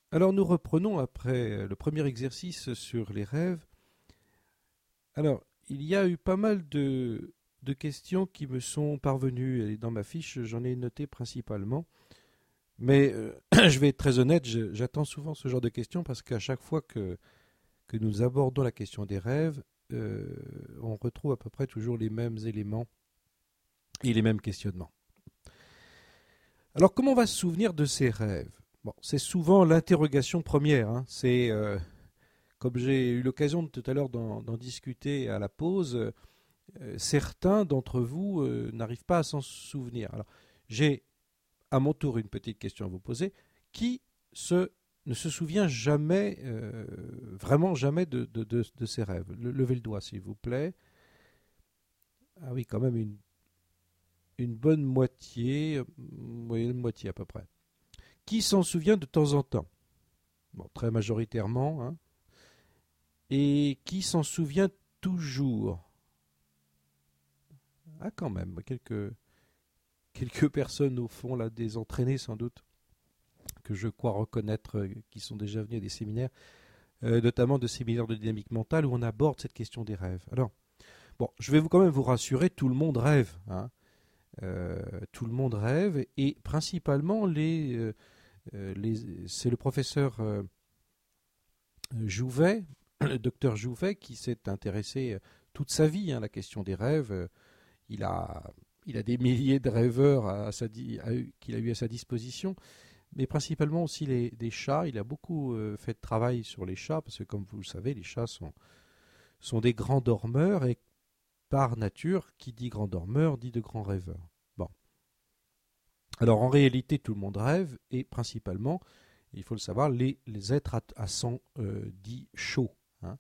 Alors nous reprenons après le premier exercice sur les rêves. Alors, il y a eu pas mal de questions qui me sont parvenues et dans ma fiche, j'en ai noté principalement. Mais je vais être très honnête, j'attends souvent ce genre de questions parce qu'à chaque fois que nous abordons la question des rêves, on retrouve à peu près toujours les mêmes éléments et les mêmes questionnements. Alors, comment on va se souvenir de ces rêves? Bon, c'est souvent l'interrogation première, hein. C'est comme j'ai eu l'occasion tout à l'heure d'en discuter à la pause, certains d'entre vous n'arrivent pas à s'en souvenir. Alors, j'ai à mon tour une petite question à vous poser. Qui ne se souvient jamais, vraiment jamais de ses rêves? Levez le doigt, s'il vous plaît. Ah oui, quand même une bonne moitié, oui, une moitié à peu près. Qui s'en souvient de temps en temps? Bon, très majoritairement, hein. Et qui s'en souvient toujours? Ah, quand même, quelques personnes au fond, là, des entraînés sans doute, que je crois reconnaître, qui sont déjà venus à des séminaires, notamment de séminaires de dynamique mentale où on aborde cette question des rêves. Alors, bon, je vais quand même vous rassurer, tout le monde rêve, hein. Tout le monde rêve et principalement c'est le professeur Jouvet, le docteur Jouvet, qui s'est intéressé toute sa vie à la question des rêves. Il a, il a des milliers de rêveurs qu'il a eu à sa disposition, mais principalement aussi des chats. Il a beaucoup fait de travail sur les chats, parce que comme vous le savez, les chats sont des grands dormeurs, et par nature, qui dit grand dormeur, dit de grands rêveurs. Bon. Alors en réalité, tout le monde rêve, et principalement, il faut le savoir, les êtres à sang dit chaud, hein.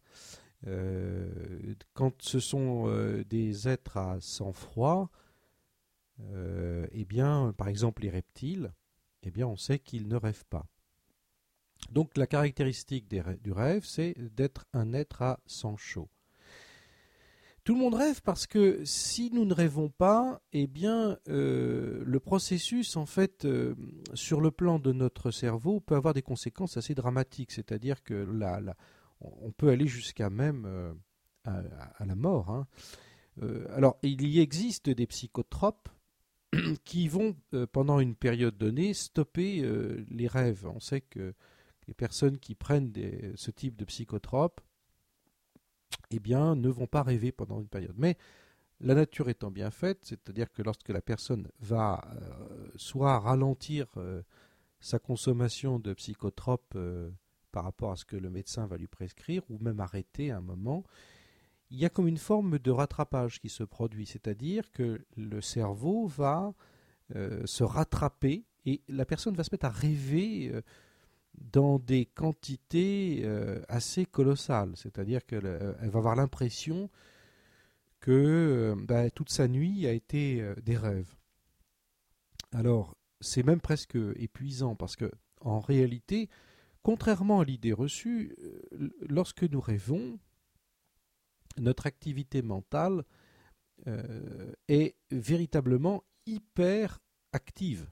Quand ce sont des êtres à sang froid, eh bien, par exemple les reptiles, eh bien, on sait qu'ils ne rêvent pas. Donc la caractéristique du rêve, c'est d'être un être à sang chaud. Tout le monde rêve parce que si nous ne rêvons pas, eh bien, le processus, en fait, sur le plan de notre cerveau, peut avoir des conséquences assez dramatiques. C'est-à-dire que on peut aller jusqu'à même à la mort, hein. Alors, il y existe des psychotropes qui vont, pendant une période donnée, stopper les rêves. On sait que les personnes qui prennent ce type de psychotropes, eh bien, ne vont pas rêver pendant une période. Mais la nature étant bien faite, c'est-à-dire que lorsque la personne va soit ralentir sa consommation de psychotropes par rapport à ce que le médecin va lui prescrire, ou même arrêter un moment, il y a comme une forme de rattrapage qui se produit, c'est-à-dire que le cerveau va se rattraper et la personne va se mettre à rêver dans des quantités assez colossales. C'est-à-dire qu'elle va avoir l'impression que toute sa nuit a été des rêves. Alors, c'est même presque épuisant parce que, en réalité, contrairement à l'idée reçue, lorsque nous rêvons, notre activité mentale est véritablement hyper active.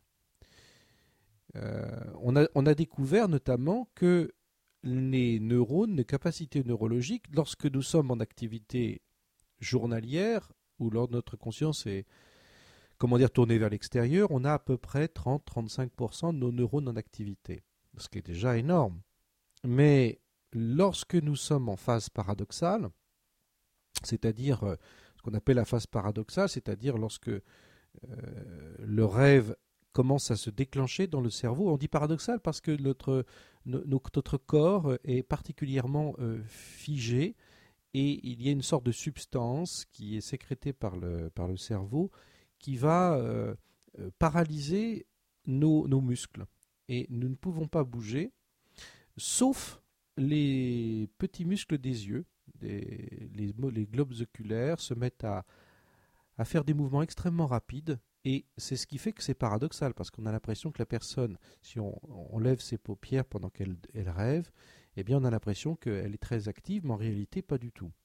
On a découvert notamment que les neurones, les capacités neurologiques, lorsque nous sommes en activité journalière, ou lors de notre conscience est tournée vers l'extérieur, on a à peu près 30-35% de nos neurones en activité, ce qui est déjà énorme. Mais lorsque nous sommes en phase paradoxale, c'est-à-dire ce qu'on appelle la phase paradoxale, c'est-à-dire lorsque le rêve commence à se déclencher dans le cerveau. On dit paradoxal parce que notre corps est particulièrement figé et il y a une sorte de substance qui est sécrétée par le cerveau qui va paralyser nos muscles. Et nous ne pouvons pas bouger, sauf les petits muscles des yeux. Les globes oculaires se mettent à faire des mouvements extrêmement rapides. Et c'est ce qui fait que c'est paradoxal, parce qu'on a l'impression que la personne, si on lève ses paupières pendant qu'elle rêve, eh bien on a l'impression qu'elle est très active, mais en réalité pas du tout.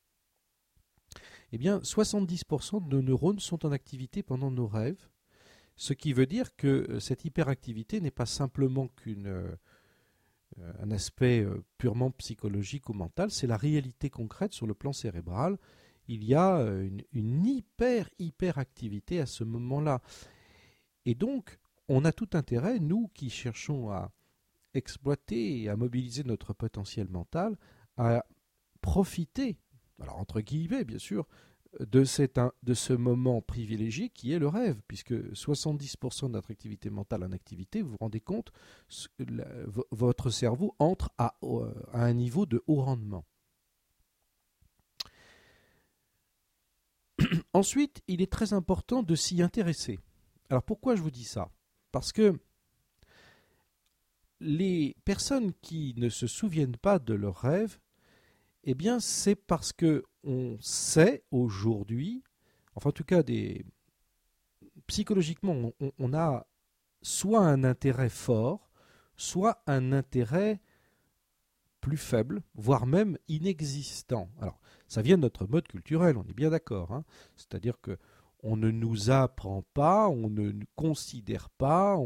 Eh bien 70% de nos neurones sont en activité pendant nos rêves, ce qui veut dire que cette hyperactivité n'est pas simplement un aspect purement psychologique ou mental, c'est la réalité concrète sur le plan cérébral. Il y a une hyper activité à ce moment-là. Et donc, on a tout intérêt, nous qui cherchons à exploiter et à mobiliser notre potentiel mental, à profiter, alors entre guillemets bien sûr, de ce moment privilégié qui est le rêve, puisque 70% de notre activité mentale en activité, vous vous rendez compte, votre cerveau entre à un niveau de haut rendement. Ensuite, il est très important de s'y intéresser. Alors pourquoi je vous dis ça ? Parce que les personnes qui ne se souviennent pas de leurs rêves, eh bien c'est parce que on sait aujourd'hui, enfin en tout cas psychologiquement, on a soit un intérêt fort, soit un intérêt plus faible, voire même inexistant. Alors, ça vient de notre mode culturel, on est bien d'accord, hein. C'est-à-dire que on ne nous apprend pas, on ne nous considère pas,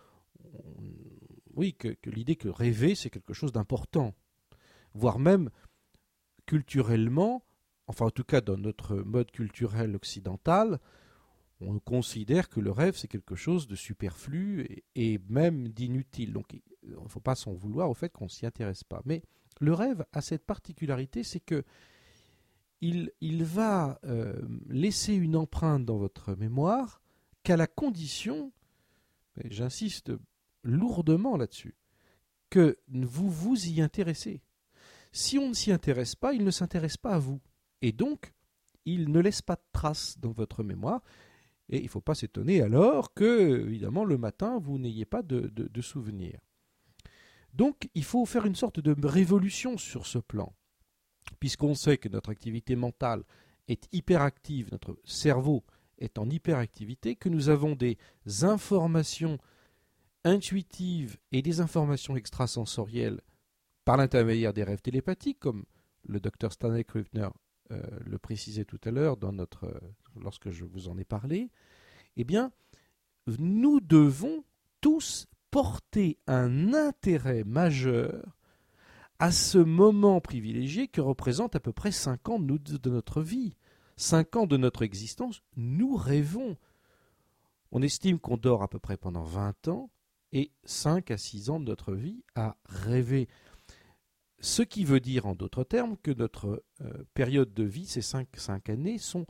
oui, que l'idée que rêver, c'est quelque chose d'important. Voire même, culturellement, enfin en tout cas dans notre mode culturel occidental, on considère que le rêve, c'est quelque chose de superflu et même d'inutile. Donc il ne faut pas s'en vouloir au fait qu'on ne s'y intéresse pas. Mais le rêve a cette particularité, c'est que il va laisser une empreinte dans votre mémoire qu'à la condition, et j'insiste lourdement là-dessus, que vous vous y intéressez. Si on ne s'y intéresse pas, il ne s'intéresse pas à vous. Et donc, il ne laisse pas de traces dans votre mémoire. Et il ne faut pas s'étonner alors que, évidemment, le matin, vous n'ayez pas de souvenirs. Donc, il faut faire une sorte de révolution sur ce plan. Puisqu'on sait que notre activité mentale est hyperactive, notre cerveau est en hyperactivité, que nous avons des informations intuitives et des informations extrasensorielles par l'intermédiaire des rêves télépathiques, comme le docteur Stanley Krippner le précisait tout à l'heure lorsque je vous en ai parlé, eh bien, nous devons tous porter un intérêt majeur à ce moment privilégié que représente à peu près 5 ans de notre vie. 5 ans de notre existence, nous rêvons. On estime qu'on dort à peu près pendant 20 ans et 5 à 6 ans de notre vie à rêver. Ce qui veut dire, en d'autres termes, que notre période de vie, ces 5 années, sont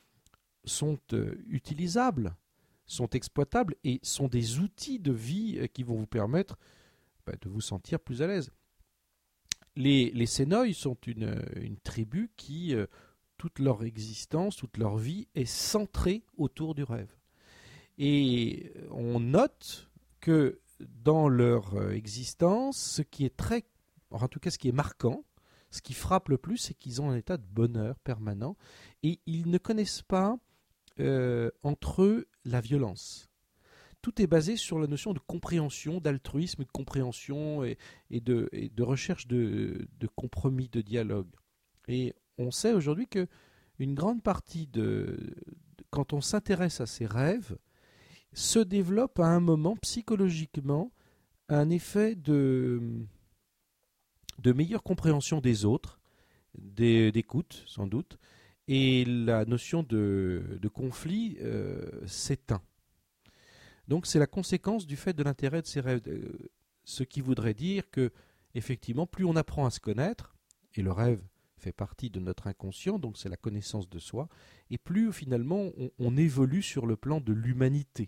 utilisables, sont exploitables et sont des outils de vie qui vont vous permettre de vous sentir plus à l'aise. Les Sénoïs sont une tribu qui, toute leur existence, toute leur vie est centrée autour du rêve. Et on note que dans leur existence, ce qui est en tout cas ce qui est marquant, ce qui frappe le plus, c'est qu'ils ont un état de bonheur permanent et ils ne connaissent pas entre eux la violence. Tout est basé sur la notion de compréhension, d'altruisme, de compréhension et de recherche de compromis, de dialogue. Et on sait aujourd'hui qu'une grande partie quand on s'intéresse à ces rêves, se développe à un moment psychologiquement un effet de meilleure compréhension des autres, d'écoute sans doute, et la notion de conflit s'éteint. Donc c'est la conséquence du fait de l'intérêt de ces rêves, ce qui voudrait dire que effectivement plus on apprend à se connaître, et le rêve fait partie de notre inconscient, donc c'est la connaissance de soi, et plus finalement on évolue sur le plan de l'humanité.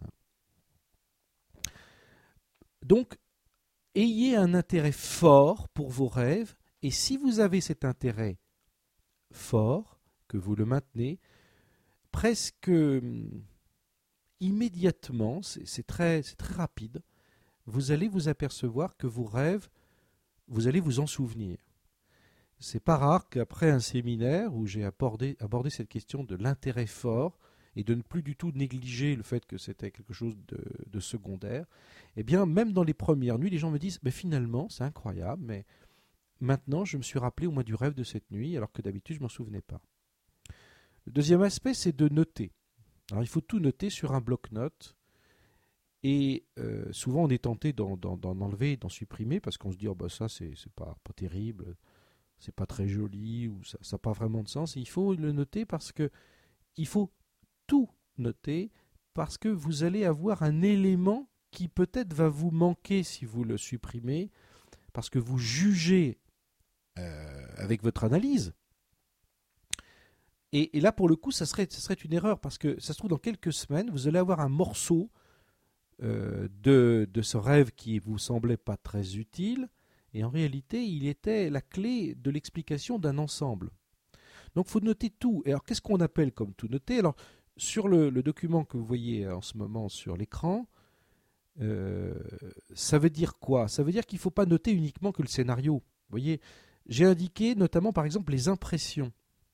Donc ayez un intérêt fort pour vos rêves, et si vous avez cet intérêt fort, que vous le maintenez, presque immédiatement, c'est très rapide, vous allez vous apercevoir que vos rêves, vous allez vous en souvenir. C'est pas rare qu'après un séminaire où j'ai abordé cette question de l'intérêt fort et de ne plus du tout négliger le fait que c'était quelque chose de secondaire, eh bien, même dans les premières nuits, les gens me disent « finalement, c'est incroyable, mais maintenant, je me suis rappelé au moins du rêve de cette nuit, alors que d'habitude, je ne m'en souvenais pas. » Le deuxième aspect, c'est de noter. Alors, il faut tout noter sur un bloc-notes. Et souvent, on est tenté d'en enlever, d'en supprimer, parce qu'on se dit oh, bah, ça, c'est pas terrible, c'est pas très joli, ou ça n'a pas vraiment de sens. Et il faut le noter parce que il faut tout noter, parce que vous allez avoir un élément qui peut-être va vous manquer si vous le supprimez, parce que vous jugez avec votre analyse. Et là, pour le coup, ça serait une erreur, parce que ça se trouve, dans quelques semaines, vous allez avoir un morceau de ce rêve qui vous semblait pas très utile, et en réalité, il était la clé de l'explication d'un ensemble. Donc, il faut noter tout. Et alors, qu'est-ce qu'on appelle comme tout noter? Alors, sur le document que vous voyez en ce moment sur l'écran, ça veut dire quoi? Ça veut dire qu'il ne faut pas noter uniquement que le scénario. Vous voyez, j'ai indiqué notamment, par exemple, les impressions.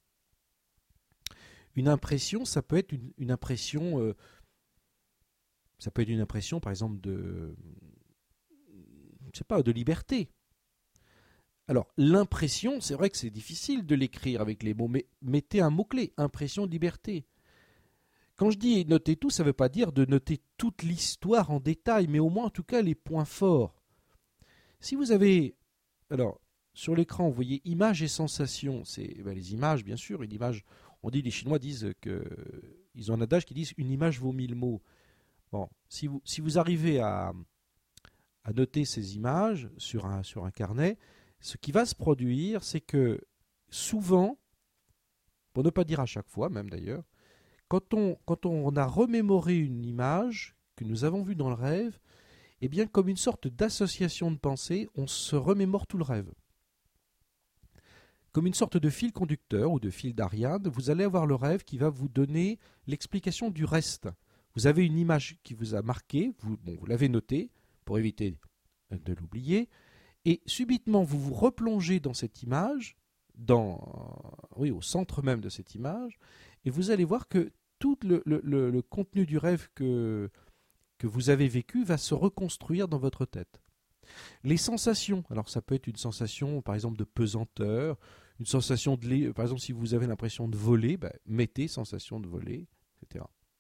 Une impression, ça peut être une impression... ça peut être une impression, par exemple, de liberté. Alors, l'impression, c'est vrai que c'est difficile de l'écrire avec les mots, mais mettez un mot-clé, impression de liberté. Quand je dis noter tout, ça ne veut pas dire de noter toute l'histoire en détail, mais au moins, en tout cas, les points forts. Si vous avez... Alors, sur l'écran, vous voyez images et sensations. C'est les images, bien sûr. Une image, les Chinois disent ils ont un adage qui dit une image vaut 1000 mots. Bon, si vous arrivez à noter ces images sur un carnet, ce qui va se produire, c'est que souvent, pour ne pas dire à chaque fois même d'ailleurs, quand on a remémoré une image que nous avons vue dans le rêve, eh bien comme une sorte d'association de pensée, on se remémore tout le rêve. Comme une sorte de fil conducteur ou de fil d'Ariane, vous allez avoir le rêve qui va vous donner l'explication du reste. Vous avez une image qui vous a marqué, vous l'avez notée pour éviter de l'oublier, et subitement vous vous replongez dans cette image, au centre même de cette image, et vous allez voir que tout le contenu du rêve que vous avez vécu va se reconstruire dans votre tête. Les sensations, alors ça peut être une sensation par exemple de pesanteur, une sensation par exemple si vous avez l'impression de voler, mettez sensation de voler, etc.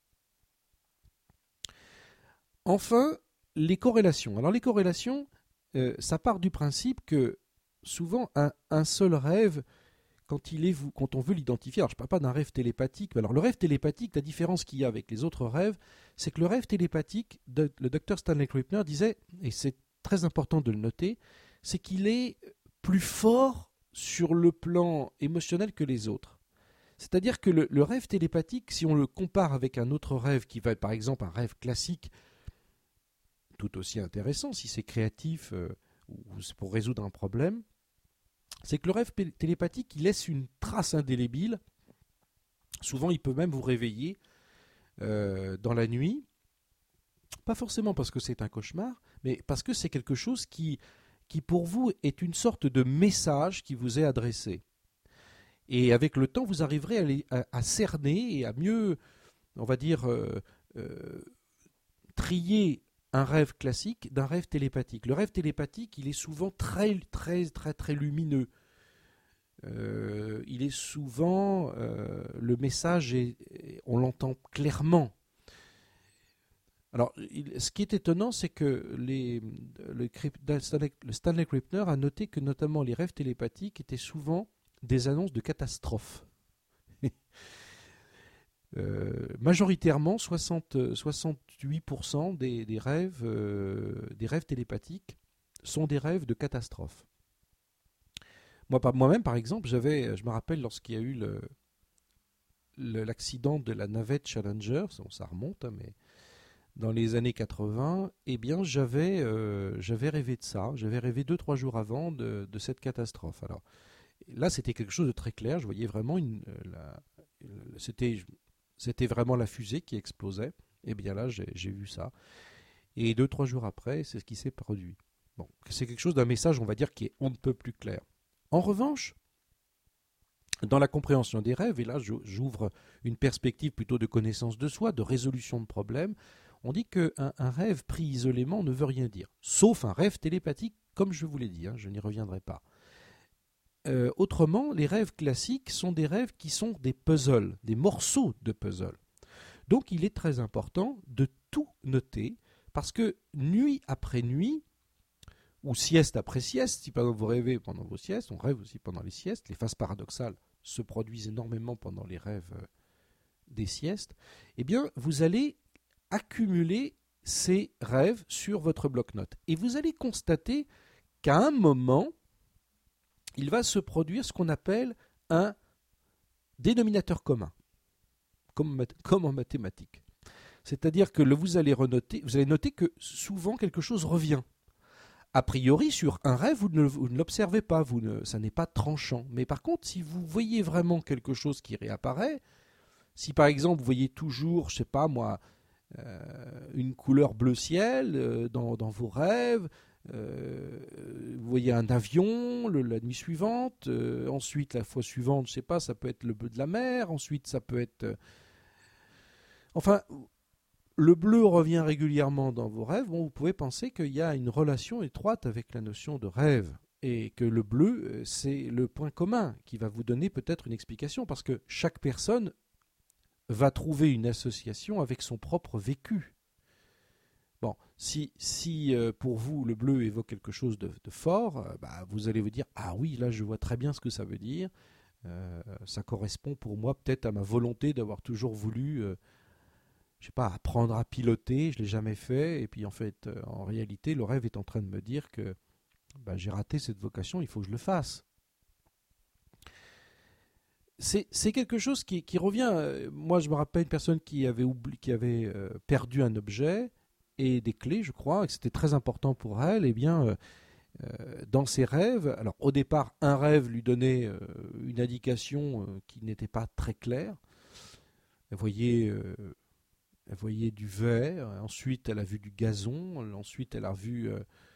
Enfin, les corrélations. Alors les corrélations, ça part du principe que souvent un seul rêve, quand on veut l'identifier, alors je ne parle pas d'un rêve télépathique, mais alors le rêve télépathique, la différence qu'il y a avec les autres rêves, c'est que le rêve télépathique, le docteur Stanley Krippner disait, et c'est très important de le noter, c'est qu'il est plus fort sur le plan émotionnel que les autres. C'est-à-dire que le rêve télépathique, si on le compare avec un autre rêve qui va être par exemple un rêve classique, tout aussi intéressant si c'est créatif ou pour résoudre un problème, c'est que le rêve télépathique, il laisse une trace indélébile. Souvent, il peut même vous réveiller dans la nuit, pas forcément parce que c'est un cauchemar, mais parce que c'est quelque chose qui pour vous est une sorte de message qui vous est adressé. Et avec le temps, vous arriverez à cerner et à mieux, on va dire, trier un rêve classique d'un rêve télépathique. Le rêve télépathique, il est souvent très, très, très, très lumineux. Il est souvent... le message, on l'entend clairement. Alors, ce qui est étonnant, c'est que le Stanley Krippner a noté que notamment les rêves télépathiques étaient souvent des annonces de catastrophes. Majoritairement, 68% des rêves télépathiques sont des rêves de catastrophes. Moi-même, par exemple, je me rappelle lorsqu'il y a eu l'accident de la navette Challenger, ça remonte, mais dans les années 80, eh bien, j'avais rêvé de ça. J'avais rêvé 2-3 jours avant de cette catastrophe. Alors, là, c'était quelque chose de très clair. Je voyais vraiment c'était vraiment la fusée qui explosait. Et bien là, j'ai vu ça. Et 2-3 jours après, c'est ce qui s'est produit. Bon, c'est quelque chose d'un message, on va dire, qui est on ne peut plus clair. En revanche, dans la compréhension des rêves, et là j'ouvre une perspective plutôt de connaissance de soi, de résolution de problèmes, on dit qu'un rêve pris isolément ne veut rien dire. Sauf un rêve télépathique, comme je vous l'ai dit, je n'y reviendrai pas. Autrement, les rêves classiques sont des rêves qui sont des puzzles, des morceaux de puzzles. Donc il est très important de tout noter Parce que nuit après nuit, ou sieste après sieste, si par exemple vous rêvez pendant vos siestes, on rêve aussi pendant les siestes, les phases paradoxales se produisent énormément pendant les rêves des siestes, eh bien vous allez accumuler ces rêves sur votre bloc-notes. Et vous allez constater qu'à un moment, il va se produire ce qu'on appelle un dénominateur commun, comme en mathématiques. C'est-à-dire que vous allez noter que souvent quelque chose revient. A priori, sur un rêve, vous ne l'observez pas, ça n'est pas tranchant. Mais par contre, si vous voyez vraiment quelque chose qui réapparaît, si par exemple vous voyez toujours, je ne sais pas moi, une couleur bleu ciel dans vos rêves, vous voyez un avion la nuit suivante, ensuite la fois suivante, je ne sais pas, ça peut être le bleu de la mer, ensuite ça peut être... Enfin, le bleu revient régulièrement dans vos rêves, vous pouvez penser qu'il y a une relation étroite avec la notion de rêve et que le bleu, c'est le point commun qui va vous donner peut-être une explication parce que chaque personne va trouver une association avec son propre vécu. Bon, si pour vous le bleu évoque quelque chose de fort, vous allez vous dire « Ah oui, là je vois très bien ce que ça veut dire, ça correspond pour moi peut-être à ma volonté d'avoir toujours voulu... je sais pas, apprendre à piloter, je ne l'ai jamais fait, et puis en fait, en réalité, le rêve est en train de me dire que j'ai raté cette vocation, il faut que je le fasse. » C'est quelque chose qui revient. Moi, je me rappelle une personne qui avait perdu un objet et des clés, je crois, et que c'était très important pour elle. Eh bien, dans ses rêves, alors au départ, un rêve lui donnait une indication qui n'était pas très claire. Elle voyait du verre, ensuite elle a vu du gazon, ensuite elle a vu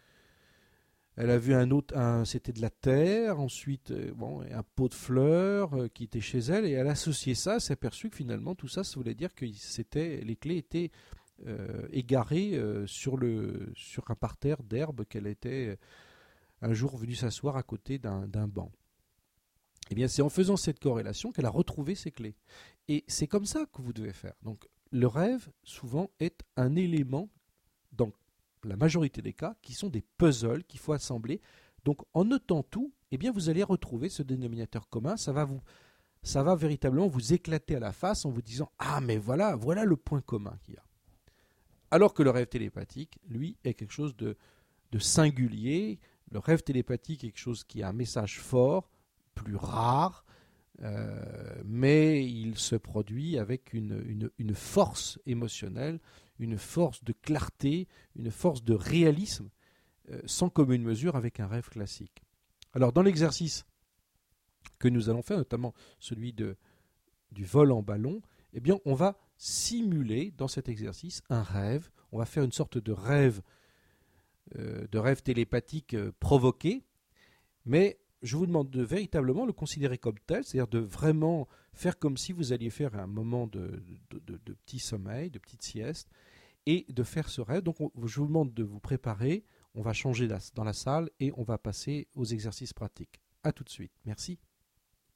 un autre, c'était de la terre, ensuite un pot de fleurs qui était chez elle, et elle a associé ça, s'est aperçue que finalement tout ça voulait dire que les clés étaient égarées sur un parterre d'herbe qu'elle était un jour venue s'asseoir à côté d'un banc. Et bien c'est en faisant cette corrélation qu'elle a retrouvé ses clés. Et c'est comme ça que vous devez faire. Donc le rêve, souvent, est un élément, dans la majorité des cas, qui sont des puzzles qu'il faut assembler. Donc, en notant tout, eh bien, vous allez retrouver ce dénominateur commun. Ça va véritablement vous éclater à la face en vous disant « Ah, mais voilà le point commun qu'il y a. » Alors que le rêve télépathique, lui, est quelque chose de singulier. Le rêve télépathique est quelque chose qui a un message fort, plus rare, mais il se produit avec une force émotionnelle, une force de clarté, une force de réalisme, sans commune mesure avec un rêve classique. Alors dans l'exercice que nous allons faire, notamment celui du vol en ballon, eh bien on va simuler dans cet exercice un rêve, on va faire une sorte de rêve télépathique provoqué, mais je vous demande de véritablement le considérer comme tel, c'est-à-dire de vraiment faire comme si vous alliez faire un moment de petit sommeil, de petite sieste, et de faire ce rêve. Donc je vous demande de vous préparer, on va changer dans la salle et on va passer aux exercices pratiques. A tout de suite, merci.